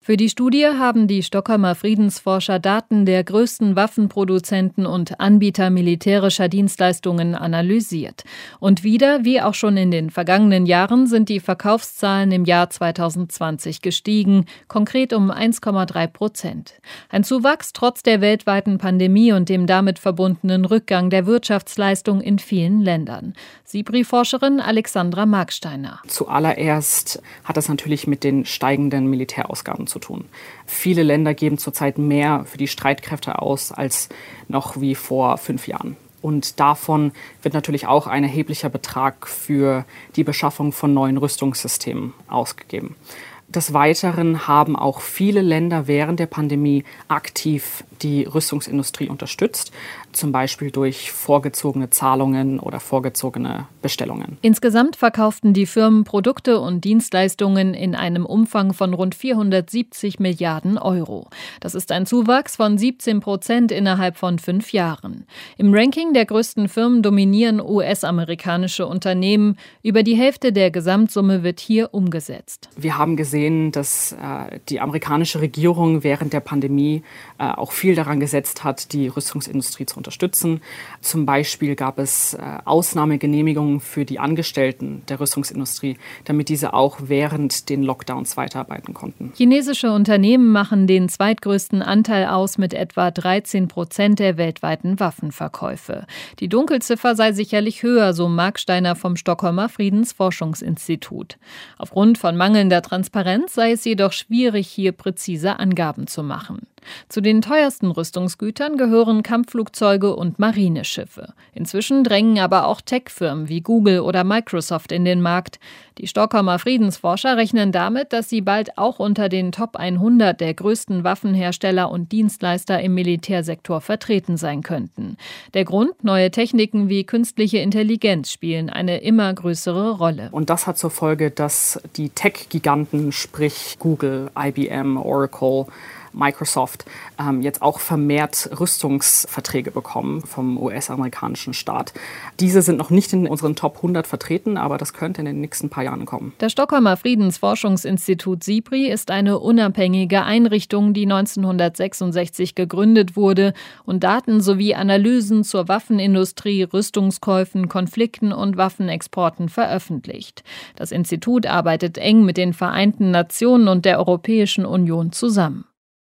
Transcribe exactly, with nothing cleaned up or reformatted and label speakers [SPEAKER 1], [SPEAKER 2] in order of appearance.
[SPEAKER 1] Für die Studie haben die Stockholmer Friedensforscher Daten der größten Waffenproduzenten und Anbieter militärischer Dienstleistungen analysiert. Und wieder, wie auch schon in den vergangenen Jahren, sind die Verkaufszahlen im Jahr zweitausendzwanzig gestiegen, konkret um eins Komma drei Prozent. Ein Zuwachs trotz der weltweiten Pandemie und dem damit verbundenen Rückgang der Wirtschaftsleistung in vielen Ländern. SIPRI-Forscherin Alexandra Marksteiner.
[SPEAKER 2] Zuallererst hat das natürlich mit den steigenden Militärausgaben zu tun. Viele Länder geben zurzeit mehr für die Streitkräfte aus als noch wie vor fünf Jahren. Und davon wird natürlich auch ein erheblicher Betrag für die Beschaffung von neuen Rüstungssystemen ausgegeben. Des Weiteren haben auch viele Länder während der Pandemie aktiv die Rüstungsindustrie unterstützt, zum Beispiel durch vorgezogene Zahlungen oder vorgezogene Bestellungen.
[SPEAKER 1] Insgesamt verkauften die Firmen Produkte und Dienstleistungen in einem Umfang von rund vierhundertsiebzig Milliarden Euro. Das ist ein Zuwachs von siebzehn Prozent innerhalb von fünf Jahren. Im Ranking der größten Firmen dominieren U S-amerikanische Unternehmen. Über die Hälfte der Gesamtsumme wird hier umgesetzt.
[SPEAKER 2] Wir haben gesehen, dass äh, die amerikanische Regierung während der Pandemie äh, auch viel daran gesetzt hat, die Rüstungsindustrie zu unterstützen. Zum Beispiel gab es äh, Ausnahmegenehmigungen für die Angestellten der Rüstungsindustrie, damit diese auch während den Lockdowns weiterarbeiten konnten.
[SPEAKER 1] Chinesische Unternehmen machen den zweitgrößten Anteil aus mit etwa dreizehn Prozent der weltweiten Waffenverkäufe. Die Dunkelziffer sei sicherlich höher, so Marksteiner vom Stockholmer Friedensforschungsinstitut. Aufgrund von mangelnder Transparenz sei es jedoch schwierig, hier präzise Angaben zu machen. Zu den teuersten Rüstungsgütern gehören Kampfflugzeuge und Marineschiffe. Inzwischen drängen aber auch Tech-Firmen wie Google oder Microsoft in den Markt. Die Stockholmer Friedensforscher rechnen damit, dass sie bald auch unter den Top hundert der größten Waffenhersteller und Dienstleister im Militärsektor vertreten sein könnten. Der Grund: neue Techniken wie künstliche Intelligenz spielen eine immer größere Rolle.
[SPEAKER 2] Und das hat zur Folge, dass die Tech-Giganten, sprich Google, I B M, Oracle, Microsoft, ähm, jetzt auch vermehrt Rüstungsverträge bekommen vom U S-amerikanischen Staat. Diese sind noch nicht in unseren Top hundert vertreten, aber das könnte in den nächsten paar Jahren kommen.
[SPEAKER 1] Das Stockholmer Friedensforschungsinstitut SIPRI ist eine unabhängige Einrichtung, die neunzehnhundertsechsundsechzig gegründet wurde und Daten sowie Analysen zur Waffenindustrie, Rüstungskäufen, Konflikten und Waffenexporten veröffentlicht. Das Institut arbeitet eng mit den Vereinten Nationen und der Europäischen Union zusammen.